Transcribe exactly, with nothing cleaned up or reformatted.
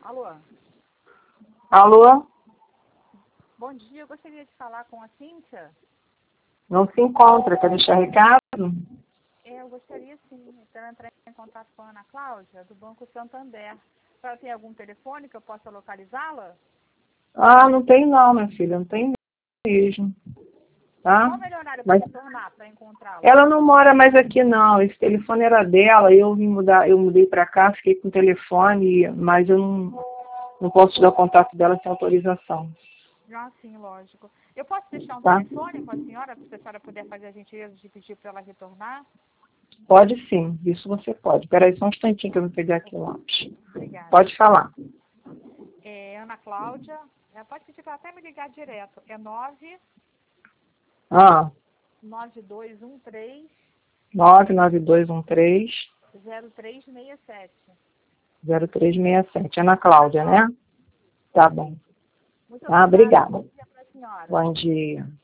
Alô? Alô? Bom dia, eu gostaria de falar com a Cíntia. Não se encontra, quer deixar recado? É, eu gostaria sim, então entrar em contato com a Ana Cláudia, do Banco Santander. A senhora tem algum telefone que eu possa localizá-la? Ah, não tem não, minha filha, não tem mesmo. Tá? Qual o melhor horário para Mas retornar, para encontrá-la? ela não mora mais aqui não, esse telefone era dela, eu vim mudar, eu mudei pra cá, fiquei com o telefone, mas eu não, não posso te dar o contato dela sem autorização. Ah, sim, lógico. Eu posso deixar um Tá? telefone com a senhora, se a senhora puder fazer a gentileza de pedir para ela retornar? Pode sim, isso você pode. Peraí só um instantinho que eu vou pegar aqui o lápis. Obrigada. Pode falar. É Ana Cláudia, ela pode pedir para até me ligar direto. É nove Ah, nove dois um três nove nove dois um três zero três seis sete. zero três seis sete. Ana Cláudia, né? Tá bom. Muito Ah, obrigada. Bom obrigada. dia para a senhora. Bom dia.